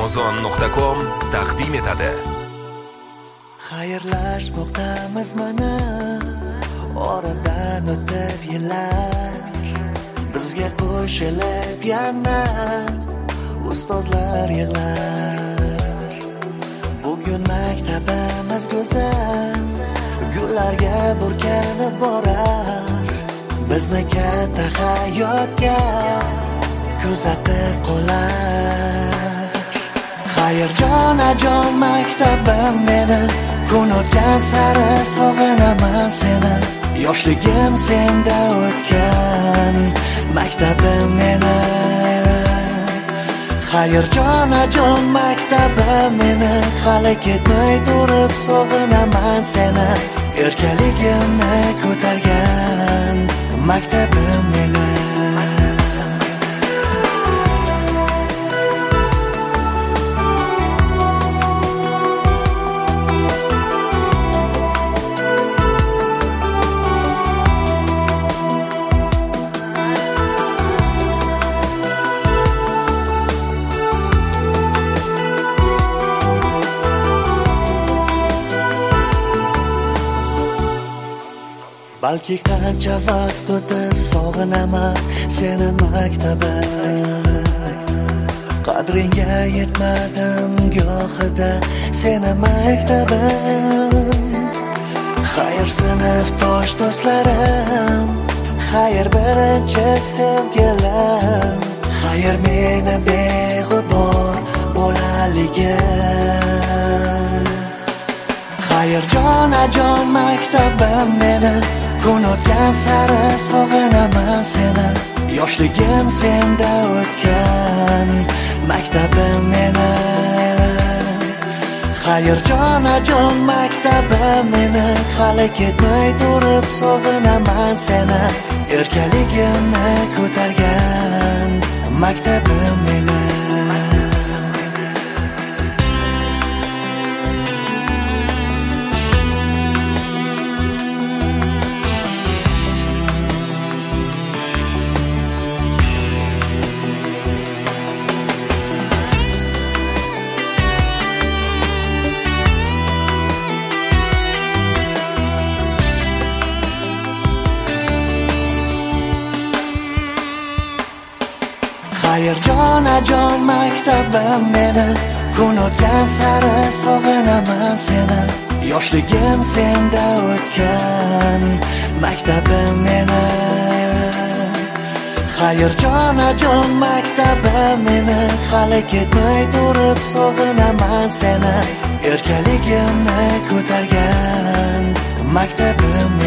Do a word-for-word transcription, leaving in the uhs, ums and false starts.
amazon nuqta com taqdim etadi. Xayrlashmoqdamiz mana oradan o'tib yillar, bizga qo'shilib yana ustozlar yig'lar. Bugun maktabimiz go'zal, gullarga burkanib borar, bizni katta hayotga kuzatib qolar. Xayrjon ajon maktabim meni, kun o'tgan sari sog'inaman seni. Yoshligim senda o'tgan maktabim meni. Xayrjon ajon maktabim meni, hali ketmay turib sog'inaman seni. Erkaligimni ko'targan maktabim meni. Balki qancha vaqt o'tib sog'inaman seni maktabim. Qadringga yetmadim gohida seni maktabim. Xayr sinfdosh do'stlarim, xayr birinchi sevgilim, xayr meni beg'ubor bolaligim. Xayrjon ajon maktabim meni, kun o'tgan sari sog'inaman seni. Yoshligim senda o'tgan maktabim meni. Xayrjon ajon maktabim meni, hali ketmay turib sog'inaman seni. Erkaligimni ko'targan maktabim meni. Xayrjon ajon maktabim meni, kun o'tgan sari sog'inaman seni. Yoshligim senda o'tgan maktabim meni. Xayrjon ajon maktabim meni, hali ketmay turib sog'inaman seni. Erkaligimni ko'targan maktabim